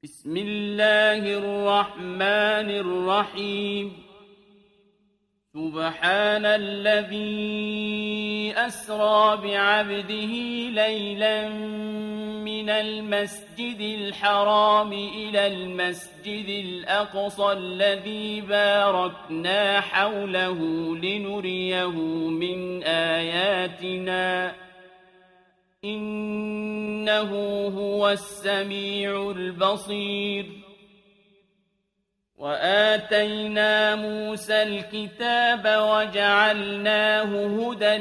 بسم الله الرحمن الرحيم. سبحان الذي أسرى بعبده ليلا من المسجد الحرام إلى المسجد الأقصى الذي باركنا حوله لنريه من آياتنا إنه هو السميع البصير. وآتينا موسى الكتاب وجعلناه هدى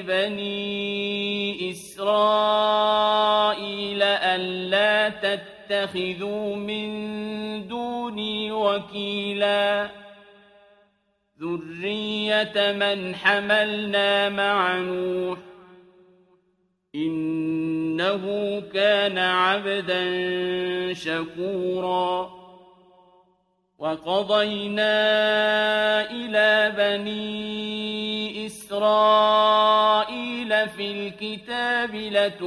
لبني إسرائيل ألا تتخذوا من دوني وكيلا ذرية من حملنا مع نوح إنه كان عبدا شكورا. وقضينا إلى بني إسرائيل في الكتاب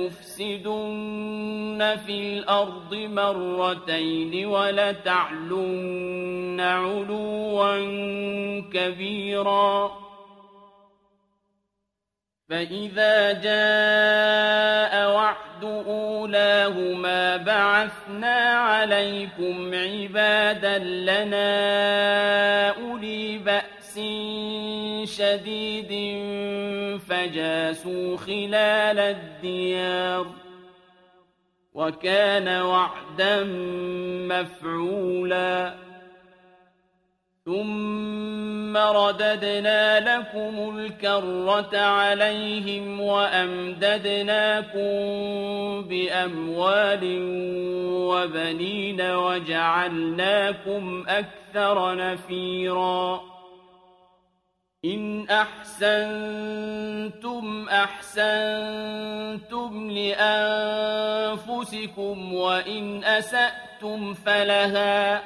لتفسدن في الأرض مرتين ولتعلن علوا كبيرا. فإذا جاء وعد أولاهما بعثنا عليكم عبادا لنا أولي بأس شديد فجاسوا خلال الديار وكان وعدا مفعولا. ثم رددنا لكم الكرة عليهم وأمددناكم بأموال وبنين وجعلناكم أكثر نفيرا. إن أحسنتم أحسنتم لأنفسكم وإن أسأتم فلها.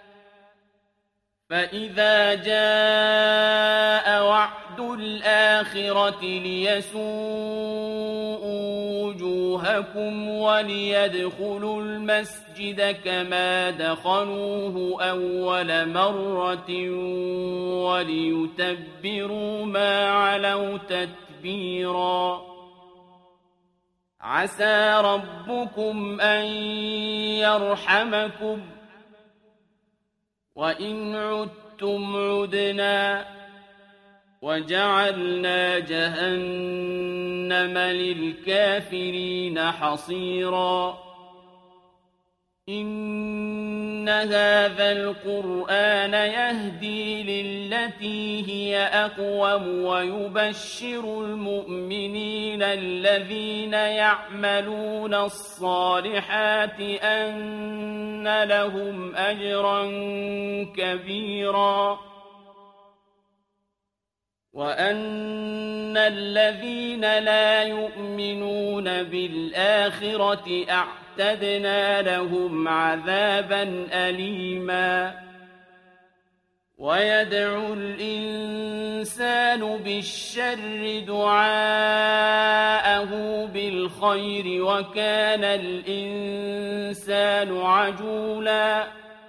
فإذا جاء وعد الآخرة ليسوءوا وجوهكم وليدخلوا المسجد كما دخلوه أول مرة وليتبروا ما علوا تتبيرا. عسى ربكم أن يرحمكم وإن عدتم عدنا وجعلنا جهنم للكافرين حصيرا. إن هذا القرآن يهدي للتي هي أقوم ويبشر المؤمنين الذين يعملون الصالحات أن لهم أجرا كبيرا وأن الذين لا يؤمنون بالآخرة أعتدنا لهم عذابا أليما. ويدعو الإنسان بالشر دعاءه بالخير وكان الإنسان عجولا.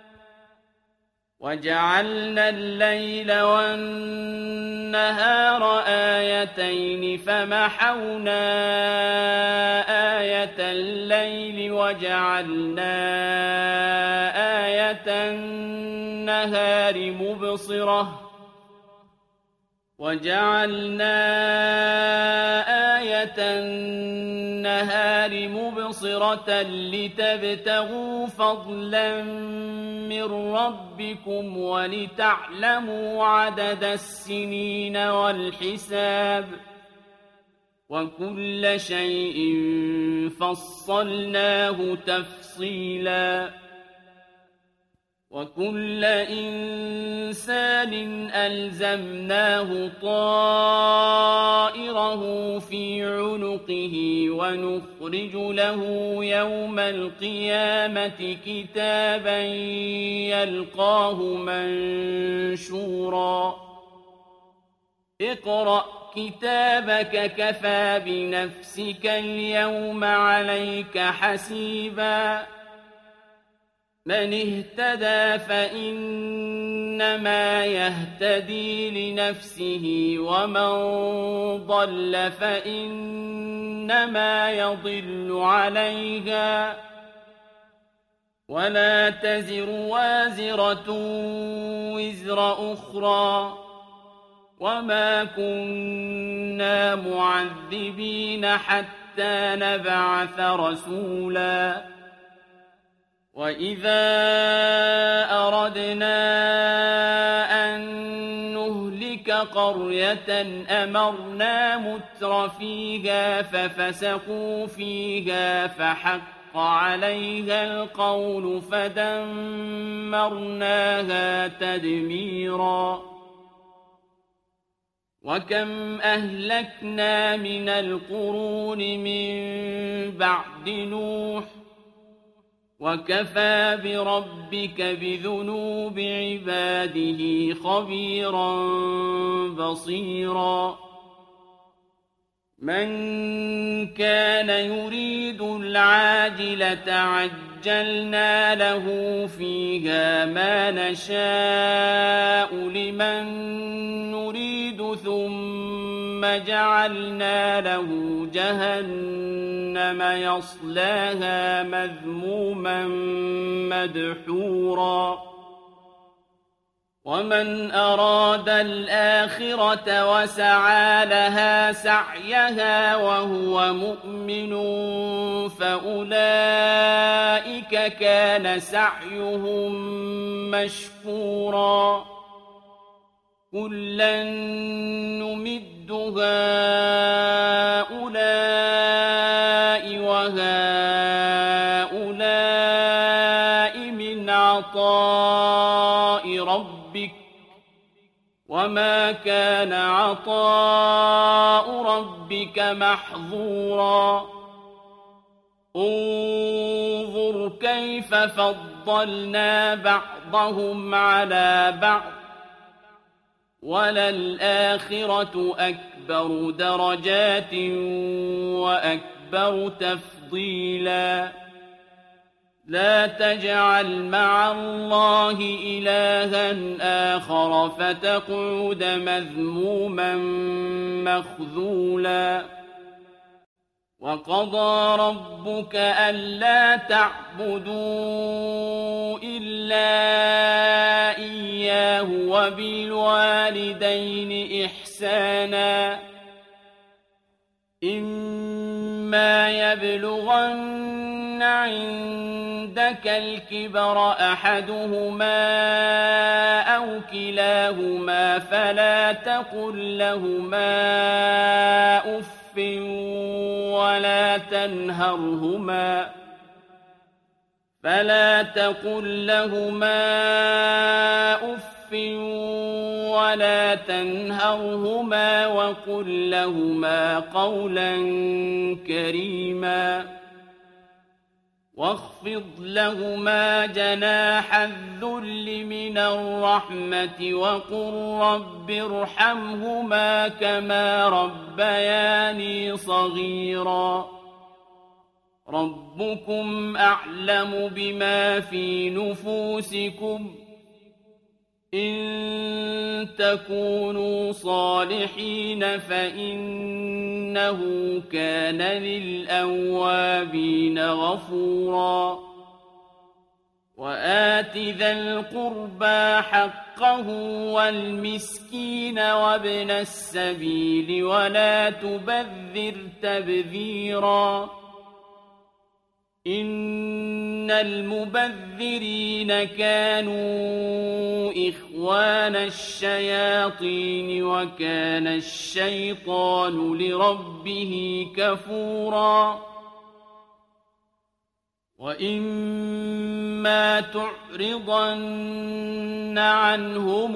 وجعلنا الليل والنهار آيتين فمحونا آية الليل وجعلنا آية النهار مبصرة لتبتغوا فضلا من ربكم ولتعلموا عدد السنين والحساب وكل شيء فصلناه تفصيلا. وكل إنسان ألزمناه طائره في عنقه ونخرج له يوم القيامة كتابا يلقاه منشورا. اقرأ كتابك كفى بنفسك اليوم عليك حسيبا من اهتدى فإنما يهتدي لنفسه ومن ضل فإنما يضل عليها ولا تزر وازرة وزر أخرى وما كنا معذبين حتى نبعث رسولا وإذا أردنا أن نهلك قرية أمرنا متر فيها ففسقوا فيها فحق عليها القول فدمرناها تدميرا وكم أهلكنا من القرون من بعد نوح وكفى بربك بذنوب عباده خبيرا بصيرا من كان يريد العاجلة عجلنا له فيها ما نشاء لمن نريد ثم جعلنا له جهنم يصلاها مذموما مدحورا ومن أراد الآخرة وسعى لها سعيها وهو مؤمن فأولئك كان سعيهم مشكورا كلا نمد هؤلاء وهؤلاء من عطاء ربك وما كان عطاء ربك محظورا انظر كيف فضلنا بعضهم على بعض وللآخرة أكبر درجات وأكبر تفضيلا لا تجعل مع الله إلها آخر فتقعد مذموما مخذولا وقضى ربك ألا تعبدوا إلا إياه وبالوالدين إحسانا إما يبلغن عندك الكبر أحدهما أو كلاهما فلا تقل لهما أف ولا تنهرهما وقل لهما قولا كريما واخفض لهما جناح الذل من الرحمة وقل رب ارحمهما كما ربياني صغيرا ربكم أعلم بما في نفوسكم إن تكونوا صالحين فإنه كان للأوابين غفورا وآت ذا القربى حقه والمسكين وابن السبيل ولا تبذر تبذيرا إن المبذرين كانوا إخوان الشياطين وكان الشيطان لربه كفورا وإما تعرضن عنهم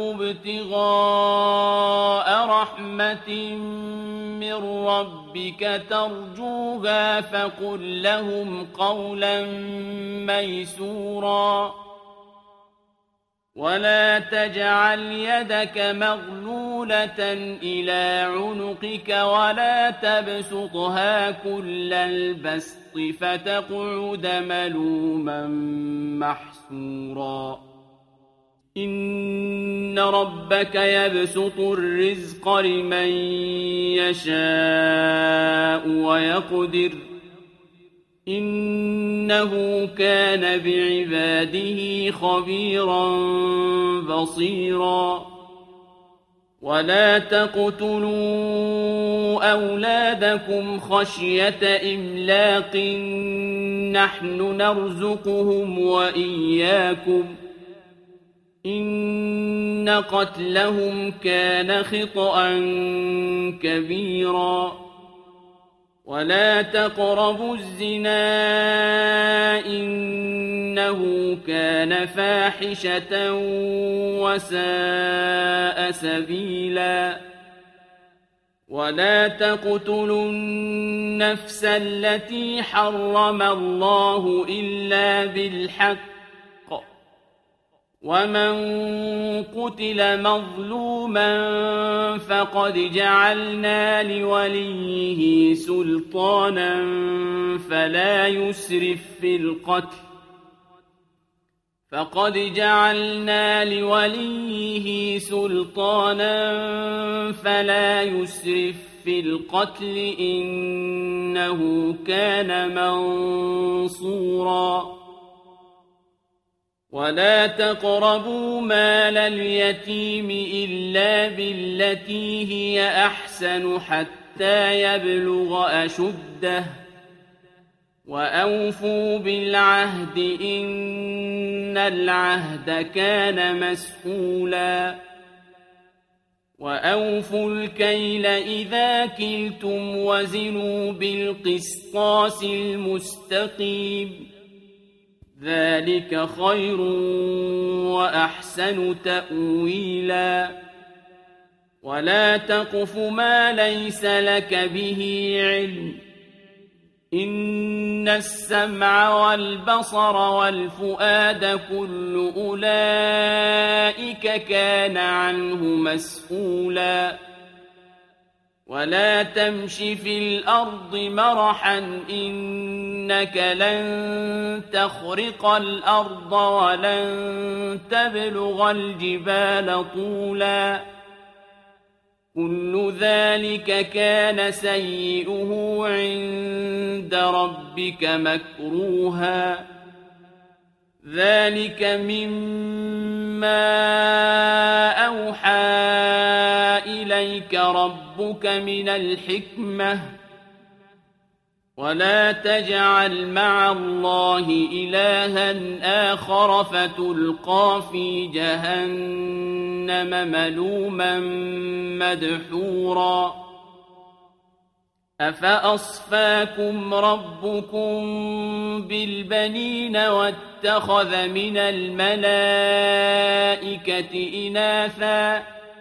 ابتغاء رحمة من ربك ترجوها فقل لهم قولا ميسورا ولا تجعل يدك مغلولة إلى عنقك ولا تبسطها كل البسط فتقعد ملوما محسورا إن ربك يبسط الرزق لمن يشاء ويقدر إنه كان بعباده خبيرا بصيرا ولا تقتلوا أولادكم خشية إملاق نحن نرزقهم وإياكم إن قتلهم كان خطأ كبيرا ولا تقربوا الزنا إنه كان فاحشة وساء سبيلا ولا تقتلوا النفس التي حرم الله إلا بالحق ومن قتل مظلوما فقد جعلنا لوليه سلطانا فلا يسرف في القتل إنه كان منصورا ولا تقربوا مال اليتيم إلا بالتي هي أحسن حتى يبلغ أشده وأوفوا بالعهد إن العهد كان مسؤولا وأوفوا الكيل إذا كلتم وزنوا بالقسطاس المستقيم ذلك خير وأحسن تأويلا ولا تقف ما ليس لك به علم إن السمع والبصر والفؤاد كل أولئك كان عنه مسؤولا ولا تمش في الأرض مرحا إنك لن تخرق الأرض ولن تبلغ الجبال طولا كل ذلك كان سيئه عند ربك مكروها ذلك مما أوحى إليك ربك من الحكمة ولا تجعل مع الله إلها آخر فتلقى في جهنم ملوما مدحورا أفأصفاكم ربكم بالبنين واتخذ من الملائكة إناثا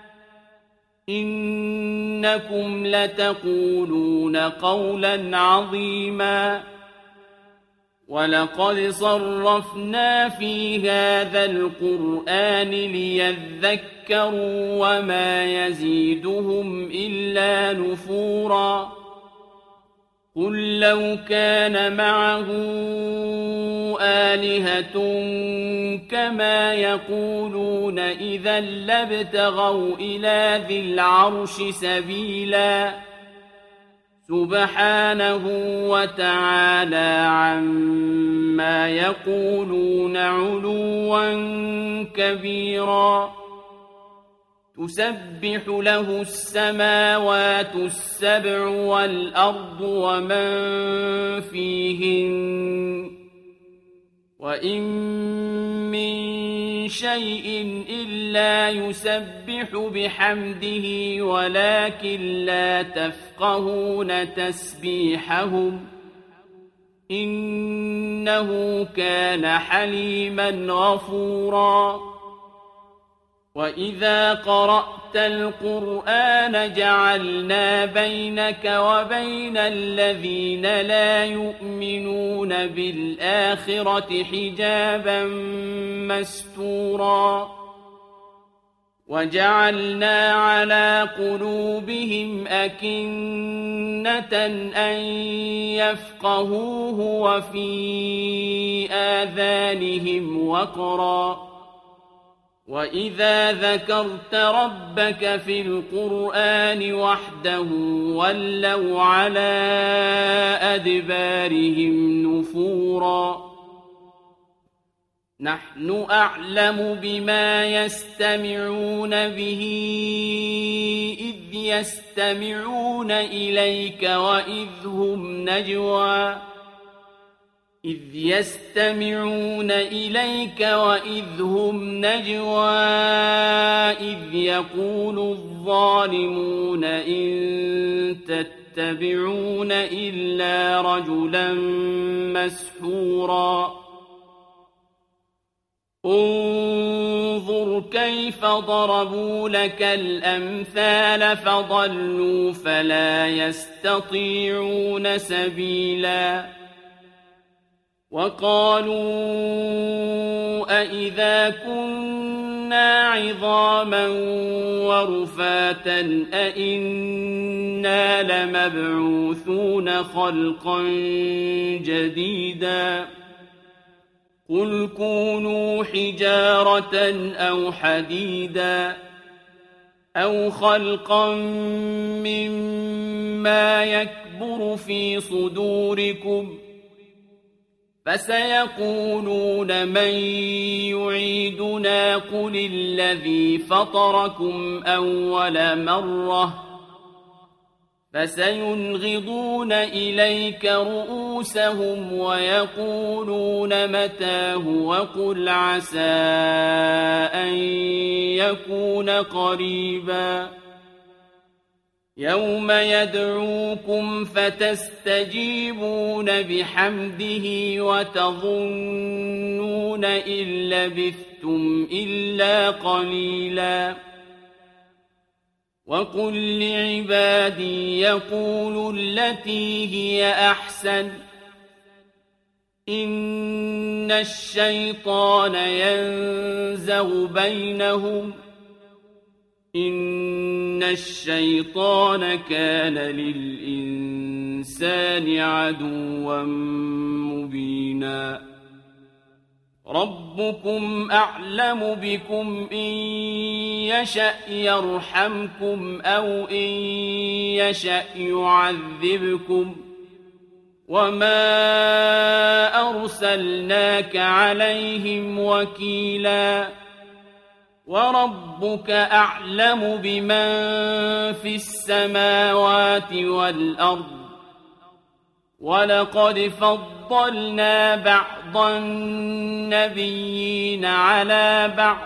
إنكم لتقولون قولا عظيما ولقد صرفنا في هذا القرآن ليذكروا وما يزيدهم إلا نفورا قل لو كان معه آلهة كما يقولون إذا لابتغوا إلى ذي العرش سبيلا سبحانه وتعالى عما يقولون علوا كبيرا تسبح له السماوات السبع والأرض ومن فيهن وإن من شيء إلا يسبح بحمده ولكن لا تفقهون تسبيحهم إنه كان حليما غفورا وإذا قرأت القرآن جعلنا بينك وبين الذين لا يؤمنون بالآخرة حجابا مستورا وجعلنا على قلوبهم أكنة أن يفقهوه وفي آذانهم وقرا وإذا ذكرت ربك في القرآن وحده ولوا على أدبارهم نفورا نحن أعلم بما يستمعون به إذ يستمعون إليك وإذ هم نجوى إذ يقول الظالمون إن تتبعون إلا رجلا مسحورا انظر كيف ضربوا لك الأمثال فضلوا فلا يستطيعون سبيلا وقالوا أإذا كنا عظاما ورفاتا أإنا لمبعوثون خلقا جديدا قل كونوا حجارة أو حديدا أو خلقا مما يكبر في صدوركم فسيقولون من يعيدنا قل الذي فطركم أول مرة فسينغضون إليك رؤوسهم ويقولون متاه وقل عسى أن يكون قريبا يوم يدعوكم فتستجيبون بحمده وتظنون إن لبثتم إلا قليلا وقل لعبادي يقولوا التي هي أحسن إن الشيطان ينزغ بينهم إن الشيطان كان للإنسان عدوا مبينا ربكم أعلم بكم إن يشأ يرحمكم أو إن يشأ يعذبكم وما أرسلناك عليهم وكيلا وربك أعلم بمن في السماوات والأرض ولقد فضلنا بعض النبيين على بعض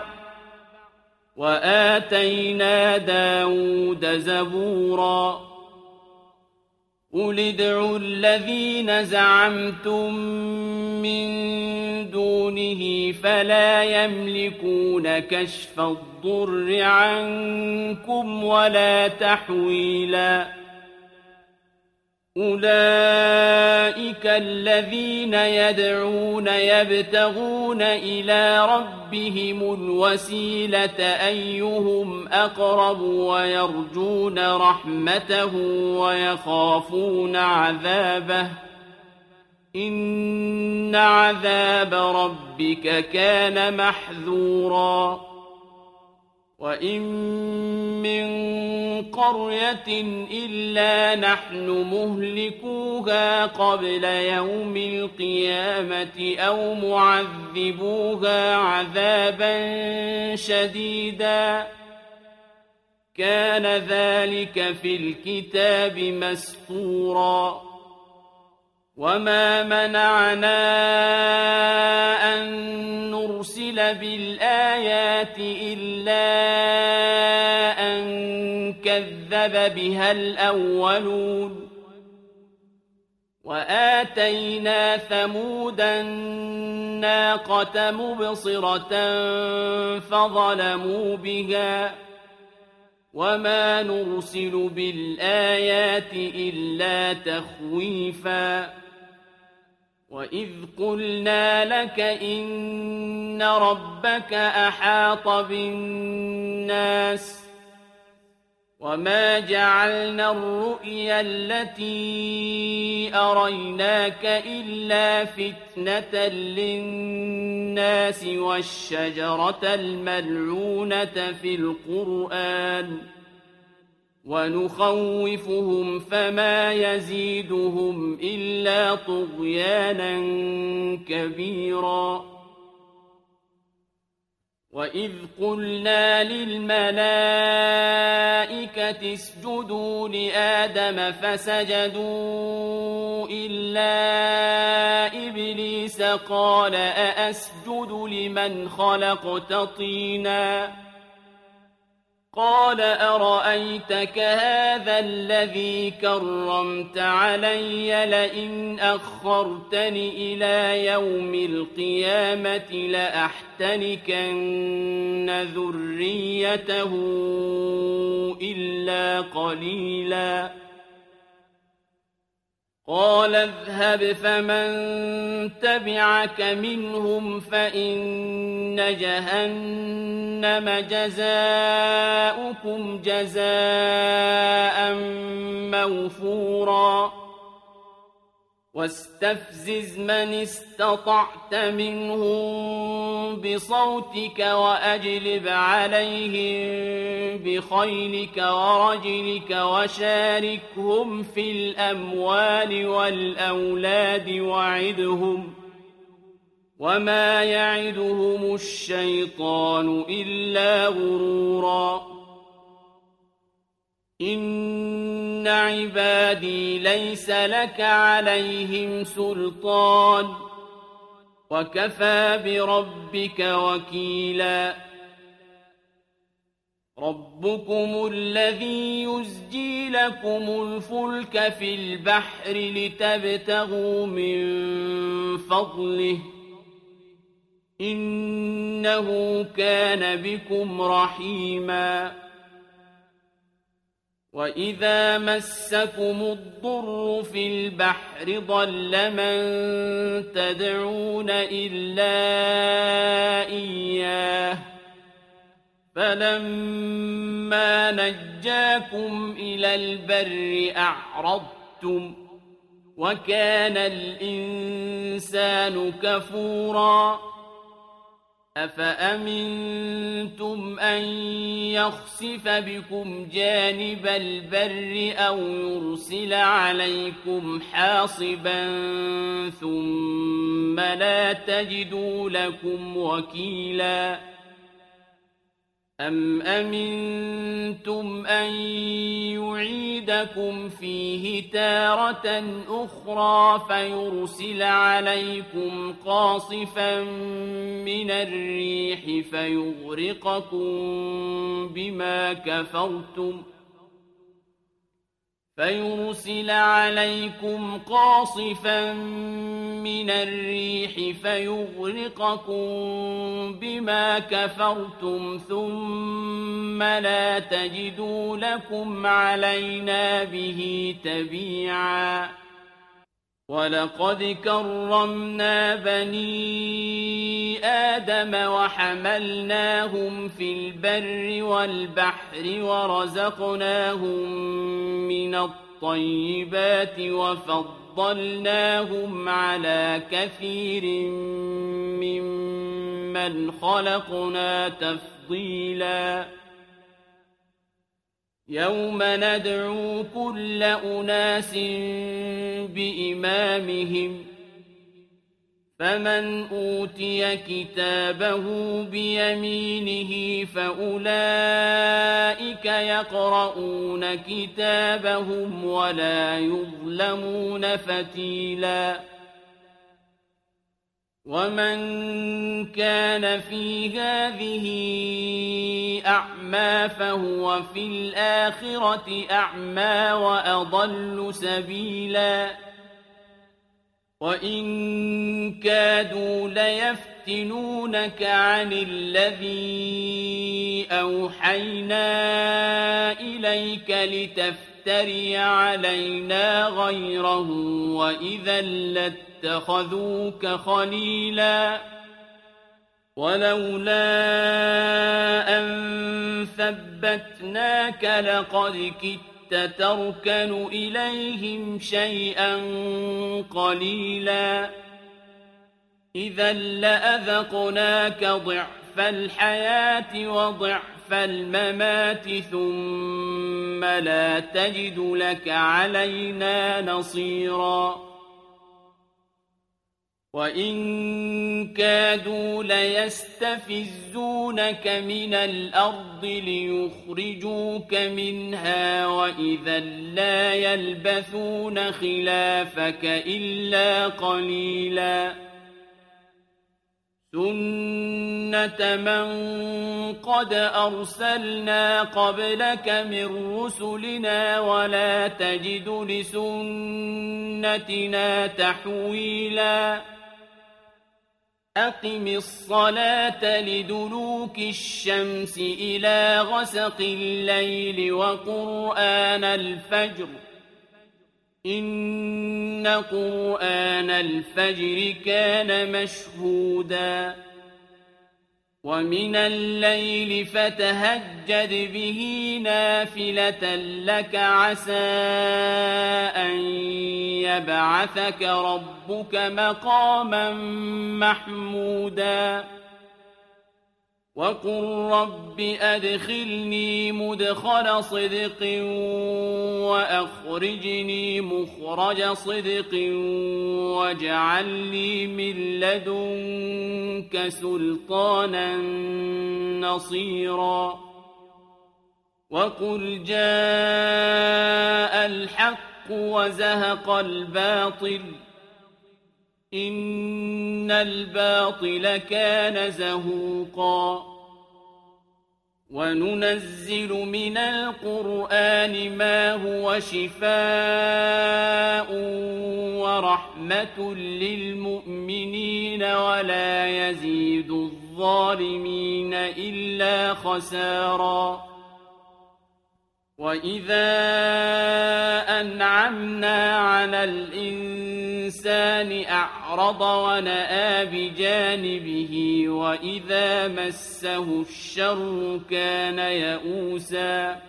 وآتينا داود زبورا قل ادعوا الذين زعمتم من دونه فلا يملكون كشف الضر عنكم ولا تحويلا أولئك الذين يدعون يبتغون إلى ربهم الوسيلة أيهم أقرب ويرجون رحمته ويخافون عذابه إن عذاب ربك كان محذورا وإن من قرية إلا نحن مهلكوها قبل يوم القيامة أو معذبوها عذابا شديدا كان ذلك في الكتاب مسطورا وما منعنا أن نرسل بالآيات إلا أن كذب بها الأولون وآتينا ثمود الناقة مبصرة فظلموا بها وما نرسل بالآيات إلا تخويفا وإذ قلنا لك إن ربك أحاط بالناس وما جعلنا الرؤيا التي أريناك إلا فتنة للناس والشجرة الملعونة في القرآن ونخوفهم فما يزيدهم إلا طغيانا كبيرا وإذ قلنا للملائكة اسجدوا لآدم فسجدوا إلا إبليس قال أأسجد لمن خلقت طينا قال أرأيتك هذا الذي كرمت علي لئن أخرتني إلى يوم القيامة لأحتنكن ذريته إلا قليلا قال اذهب فمن تبعك منهم فإن جهنم جزاؤكم جزاء موفورا واستفزز من استطعت منهم بصوتك وأجلب عليهم بخيلك ورجلك وشاركهم في الأموال والأولاد وعدهم وما يعدهم الشيطان إلا غرورا إن عبادي ليس لك عليهم سلطان وكفى بربك وكيلا ربكم الذي يزجي لكم الفلك في البحر لتبتغوا من فضله إنه كان بكم رحيما وإذا مسكم الضر في البحر ضل من تدعون إلا إياه فلما نجاكم إلى البر أعرضتم وكان الإنسان كفورا أفأمنتم أن يخسف بكم جانب البر أو يرسل عليكم حاصبا ثم لا تجدوا لكم وكيلا أم أمنتم أن يعيدكم فيه تارة أخرى فيرسل عليكم قاصفا من الريح فيغرقكم بما كفرتم ثم لا تجدوا لكم علينا به تبيعا ولقد كرمنا بني آدم وحملناهم في البر والبحر ورزقناهم من الطيبات وفضلناهم على كثير ممن خلقنا تفضيلا يوم ندعو كل أناس بإمامهم فمن أوتي كتابه بيمينه فأولئك يقرؤون كتابهم ولا يظلمون فتيلا ومن كان في هذه أعمى فهو في الآخرة أعمى وأضل سبيلا وإن كادوا ليفتنونك عن الذي أوحينا إليك لتفتن لتفتري علينا غيره وإذا لاتخذوك خليلا ولولا أن ثبتناك لقد كدت تركن إليهم شيئا قليلا إذا لأذقناك ضعف الحياة وضعف الممات ثم لا تجد لك علينا نصيرا وإن كادوا ليستفزونك من الأرض ليخرجوك منها وإذا لا يلبثون خلافك إلا قليلا سنة من قد أرسلنا قبلك من رسلنا ولا تجد لسنتنا تحويلا أقم الصلاة لدلوك الشمس إلى غسق الليل وقرآن الفجر إن قرآن الفجر كان مشهودا ومن الليل فتهجد به نافلة لك عسى أن يبعثك ربك مقاما محمودا وقل رب أدخلني مدخل صدق وأخرجني مخرج صدق واجعل لي من لدنك سلطانا نصيرا وقل جاء الحق وزهق الباطل إن الباطل كان زهوقا وننزل من القرآن ما هو شفاء ورحمة للمؤمنين ولا يزيد الظالمين إلا خسارا وإذا أنعمنا على الإنسان أعرض ونأى بجانبه وإذا مسه الشر كان يئوسا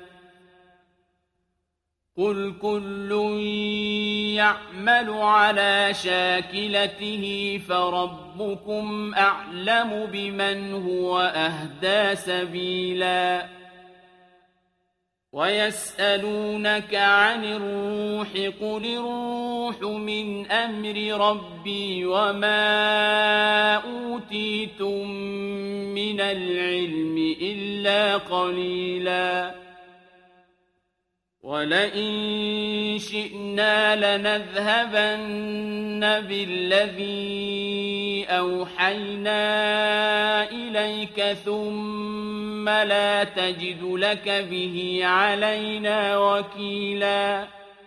قل كل يعمل على شاكلته فربكم أعلم بمن هو أهدى سبيلا ويسألونك عن الروح قل الروح من أمر ربي وما أوتيتم من العلم إلا قليلا ولئن شئنا لنذهبن بالذي أوحينا إليك ثم لا تجد لك به علينا وكيلا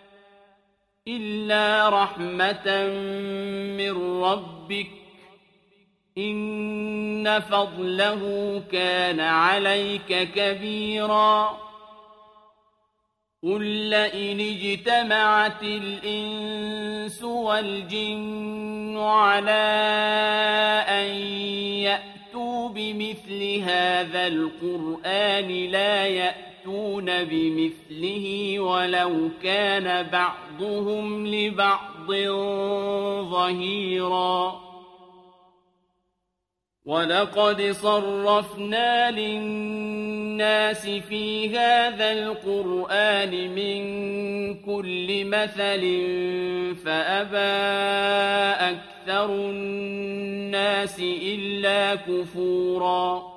إلا رحمة من ربك إن فضله كان عليك كبيرا قل لئن اجتمعت الإنس والجن على أن يأتوا بمثل هذا القرآن لا يأتون بمثله ولو كان بعضهم لبعض ظهيرا ولقد صرفنا للناس في هذا القرآن من كل مثل فأبى أكثر الناس إلا كفورا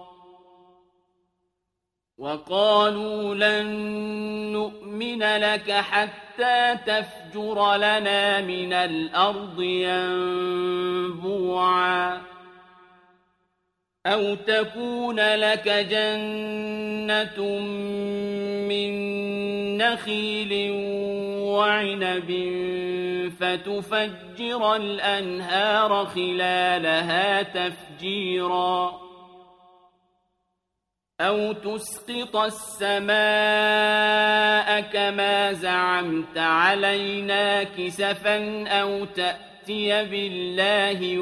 وقالوا لن نؤمن لك حتى تفجر لنا من الأرض ينبوعا أو تكون لك جنة من نخيل وعنب فتفجر الأنهار خلالها تفجيرا أو تسقط السماء كما زعمت علينا كسفا أو تأتي بالله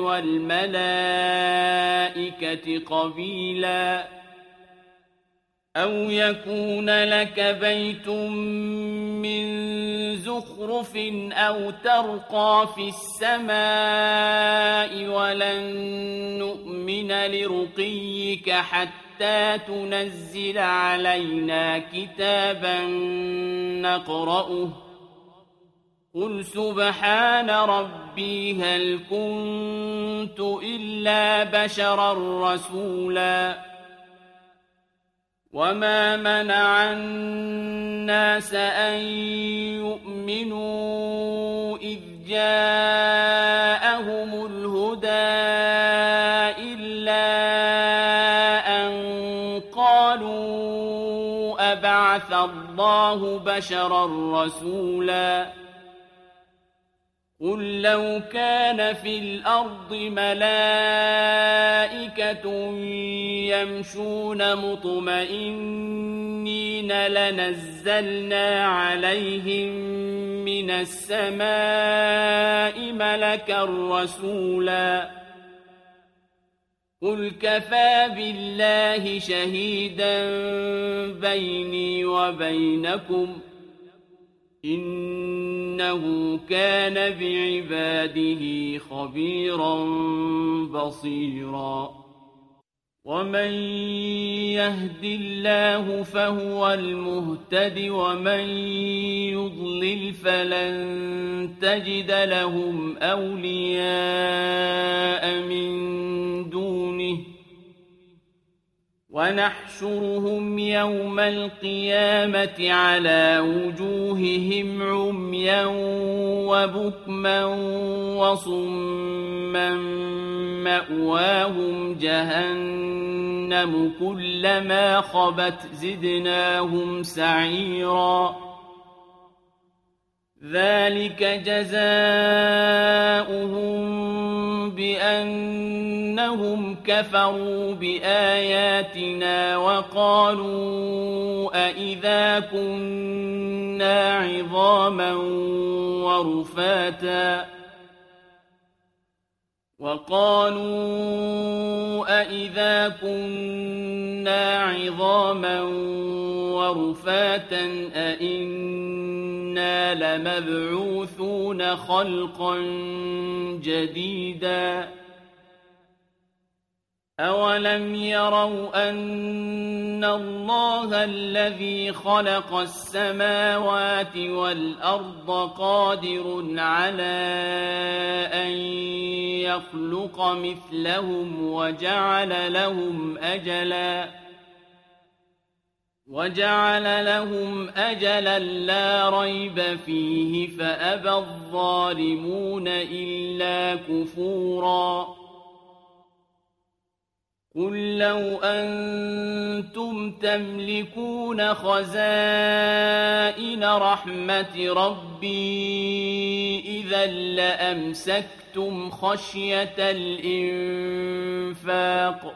والملائكة قبيلا أو يكون لك بيت من زخرف أو ترقى في السماء ولن نؤمن لرقيك حتى تنزل علينا كتابا نقرأه قل سبحان ربي هل كنت إلا بشرا رسولا وما منع الناس أن يؤمنوا إذ جاءهم الهدى إلا أن قالوا أبعث الله بشرا رسولا قل لو كان في الأرض ملائكة يمشون مطمئنين لنزلنا عليهم من السماء ملكا رسولا قل كفى بالله شهيدا بيني وبينكم إنه كان بعباده خبيرا بصيرا ومن يهد الله فهو المهتد ومن يضلل فلن تجد لهم أولياء من دونه ونحشرهم يوم القيامة على وجوههم عميا وبكما وصما مأواهم جهنم كلما خبت زدناهم سعيرا ذلك جزاؤهم بأنهم كفروا بآياتنا وقالوا أإذا كنا عظاما ورفاتا أإنا لمبعوثون خلقا جديدا أولم يروا أن الله الذي خلق السماوات والأرض قادر على أن يخلق مثلهم وجعل لهم أجلا لا ريب فيه فأبى الظالمون إلا كفورا قل لو أنتم تملكون خزائن رحمة ربي إذا لأمسكتم خشية الإنفاق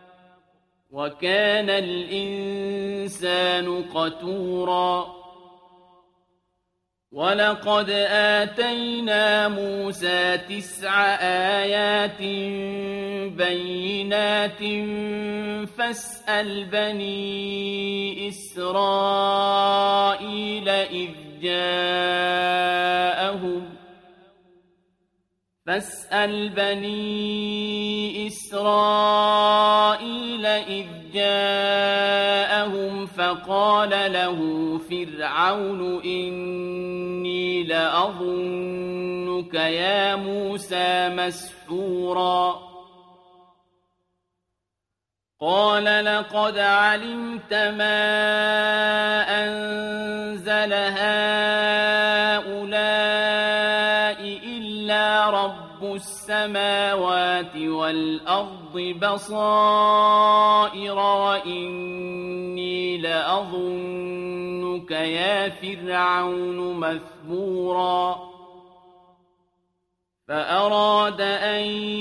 وكان الإنسان قتورا ولقد آتينا موسى 9 آيات بينات فاسأل بني إسرائيل إذ جاءهم فقال له فرعون إني لأظنك يا موسى مسحورا قال لقد علمت ما أنزل هؤلاء إلا رب السماوات والأرض بصائر وإني لأظنك يا فرعون مثبورا فأراد أن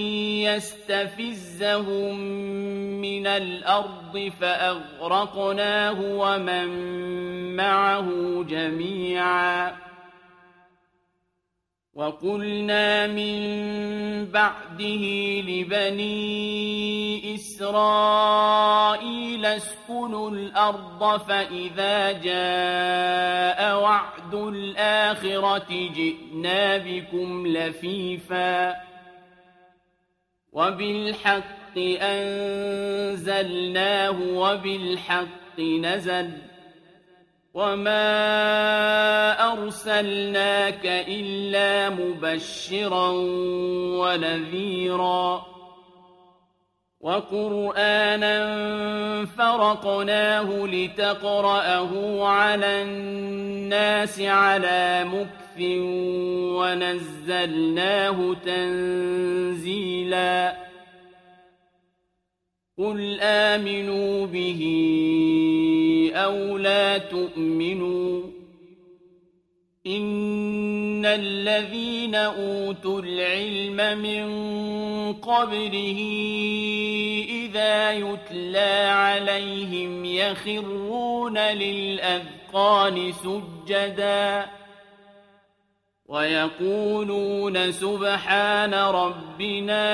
يستفزهم من الأرض فأغرقناه ومن معه جميعا وقلنا من بعده لبني إسرائيل اسكنوا الأرض فإذا جاء وعد الآخرة جئنا بكم لفيفا وبالحق أنزلناه وبالحق نزل وما أرسلناك إلا مبشرا ونذيرا وقرآنا فرقناه لتقرأه على الناس على مكث ونزلناه تنزيلا قل آمنوا به أو لا تؤمنوا إن الذين أوتوا العلم من قبله إذا يتلى عليهم يخرون للأذقان سجدا ويقولون سبحان ربنا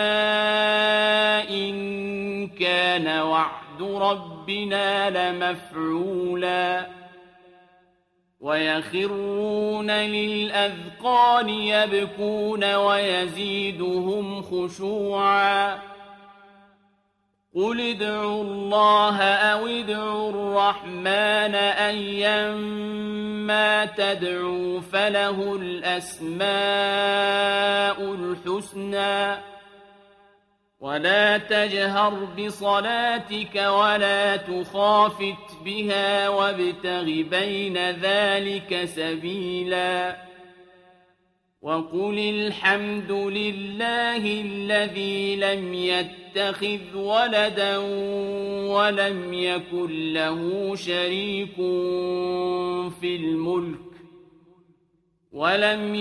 إن كان وعد ربنا لمفعولا ويخرون للأذقان يبكون ويزيدهم خشوعا قل ادعوا الله أو ادعوا الرحمن أيما تدعوا فله الأسماء الحسنى ولا تجهر بصلاتك ولا تخافت بها وابتغ بين ذلك سبيلا وقل الحمد لله الذي لم يتخذ ولدا ولم يكن له شريك في الملك ولم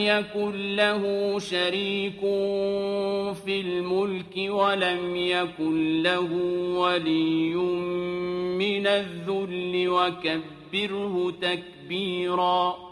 يكن له ولي من الذل وكبره تكبيرا